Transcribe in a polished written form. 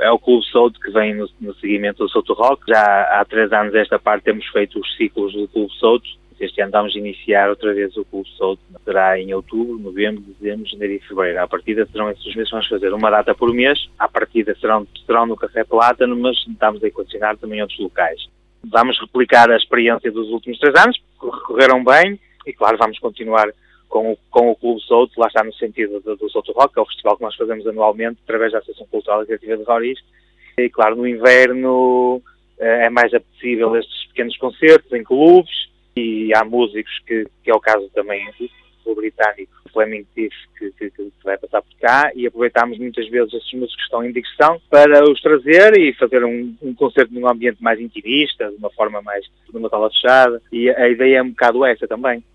é o Clube Souto que vem no seguimento do Souto Rock. Já há 3 anos esta parte temos feito os ciclos do Clube Souto. Este ano vamos iniciar outra vez o Clube Souto. Será em outubro, novembro, dezembro, janeiro e fevereiro. À partida serão esses meses, vamos fazer uma data por mês. À partida serão no Café Plátano, mas estamos a equacionar também outros locais. Vamos replicar a experiência dos últimos 3 anos, que correram bem, e claro, vamos continuar com o Clube Souto, lá está no sentido do Souto Rock, que é o festival que nós fazemos anualmente, através da Associação Cultural e Criativa de Roriz. E claro, no inverno é mais apetecível estes pequenos concertos em clubes, e há músicos que é o caso também do britânico Fleming Thief, que vai passar por cá, e aproveitamos muitas vezes esses músicos que estão em digressão para os trazer e fazer um concerto num ambiente mais intimista, de uma forma mais de uma sala fechada, e a ideia é um bocado essa também.